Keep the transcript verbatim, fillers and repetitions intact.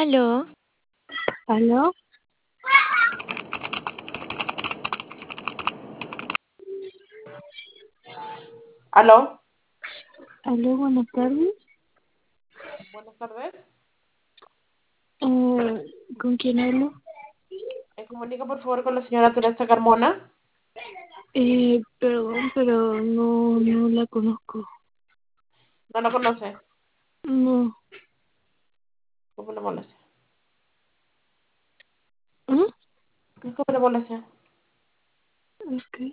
¿Aló? ¿Aló? ¿Aló? ¿Aló? Buenas tardes. Buenas tardes. Eh, ¿con quién hablo? Me comunica por favor con la señora Teresa Carmona. Eh, perdón, pero no, no la conozco. No la conoce. No. ¿Cómo le molesta? ¿Mm? ¿Cómo le molesta? Ok.